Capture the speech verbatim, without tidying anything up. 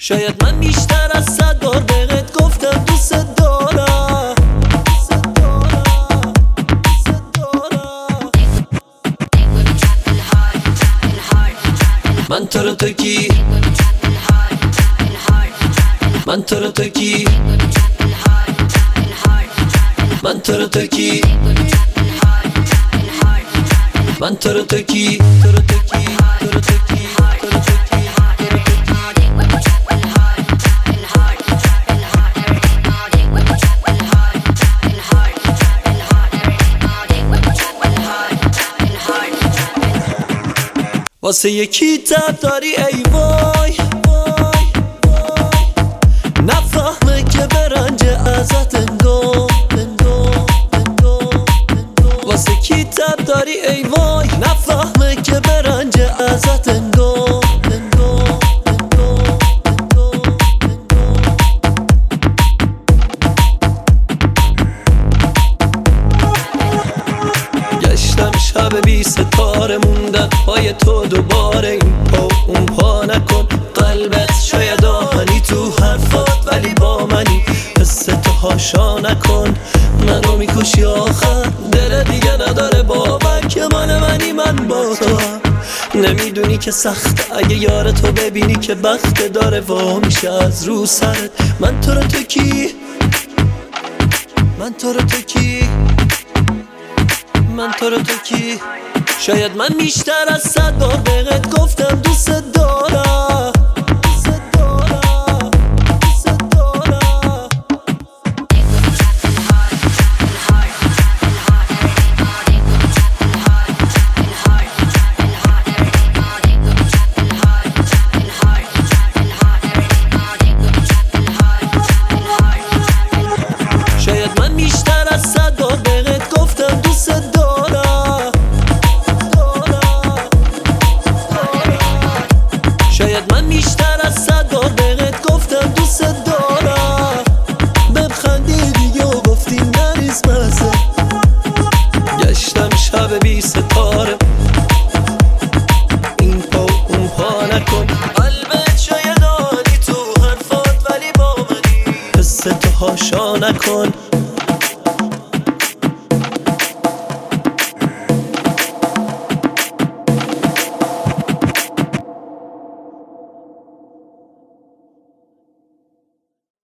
شاید من بیشتر از صد بار بهت گفتم دوست دارم، دوست دارم، دوست دارم. من تو رو تو کی، من تو رو تو کی، من تو رو تو کی، من تو رو تو کی، تو رو تو کی، تو رو تو کی، تو رو تو کی. واسه یکی تب داری ای وای، نفهمه که برنج ازت انگام انگام انگام. واسه کی تب داری ای وای، نفهمه که برنج ازت انگام انگام انگام انگام. گشتم شب بی ستاره موندن پای تو دوباره، این پا اون پا نکن قلبت شاید آهنی تو حرفات ولی با منی، حس تو هاشا نکن منو میکشی آخر، دل دیگه نداره باور که من منی من با تو هم. نمیدونی که سخته اگه یار تو ببینی که بخت داره وا میشه از رو سرت. من تو رو تو کی، من تو رو تو کی، من تو رو تو کی. شاید من بیشتر از صد بار بهت گفتم دوست دارم، دوست دارم، دوست دارم. شاید من بیشتر از صد بار بهت گفتم دوست دارم، شاید من بیشتر از صد بار بهت گفتم دوست دارم. بخندی دیگه و گفتی نریز مزه، گشتم شب بی ستاره این پا اون پا نکن قلبت شاید آنی تو حرفات ولی با منی، حس تو هاشا نکن